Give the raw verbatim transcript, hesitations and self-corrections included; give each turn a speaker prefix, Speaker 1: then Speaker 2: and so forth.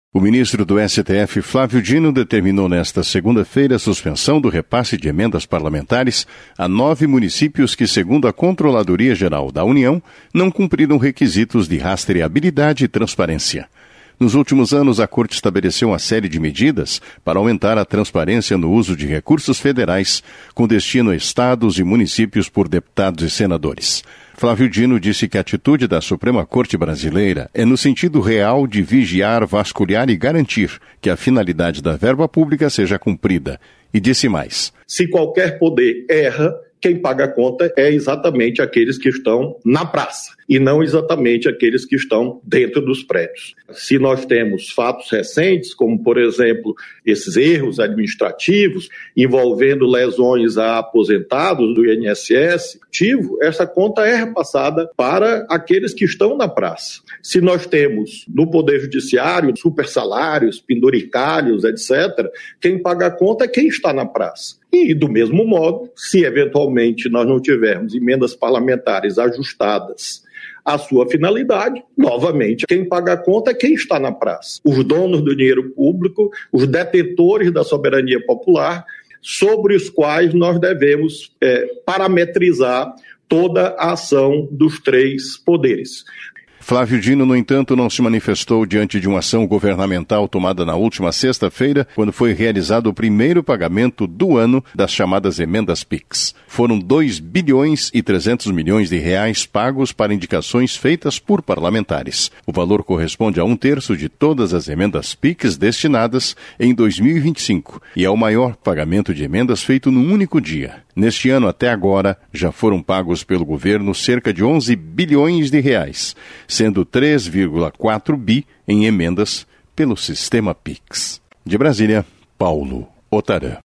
Speaker 1: O ministro do S T F, Flávio Dino, determinou nesta segunda-feira a suspensão do repasse de emendas parlamentares a nove municípios que, segundo a Controladoria Geral da União, não cumpriram requisitos de rastreabilidade e transparência. Nos últimos anos, a Corte estabeleceu uma série de medidas para aumentar a transparência no uso de recursos federais com destino a estados e municípios por deputados e senadores. Flávio Dino disse que a atitude da Suprema Corte Brasileira é no sentido real de vigiar, vasculhar e garantir que a finalidade da verba pública seja cumprida. E disse mais:
Speaker 2: se qualquer poder erra, quem paga a conta é exatamente aqueles que estão na praça e não exatamente aqueles que estão dentro dos prédios. Se nós temos fatos recentes, como, por exemplo, esses erros administrativos envolvendo lesões a aposentados do I N S S, essa conta é repassada para aqueles que estão na praça. Se nós temos no Poder Judiciário supersalários, penduricalhos, etcétera, quem paga a conta é quem está na praça. E, do mesmo modo, se eventualmente nós não tivermos emendas parlamentares ajustadas à sua finalidade, novamente, quem paga a conta é quem está na praça. Os donos do dinheiro público, os detentores da soberania popular, sobre os quais nós devemos é, parametrizar toda a ação dos três poderes.
Speaker 1: Flávio Dino, no entanto, não se manifestou diante de uma ação governamental tomada na última sexta-feira, quando foi realizado o primeiro pagamento do ano das chamadas emendas Pix. Foram dois bilhões e trezentos milhões de reais pagos para indicações feitas por parlamentares. O valor corresponde a um terço de todas as emendas Pix destinadas em dois mil e vinte e cinco e é o maior pagamento de emendas feito num único dia. Neste ano, até agora, já foram pagos pelo governo cerca de onze bilhões de reais, sendo três vírgula quatro bi em emendas pelo sistema Pix. De Brasília, Paulo Otarã.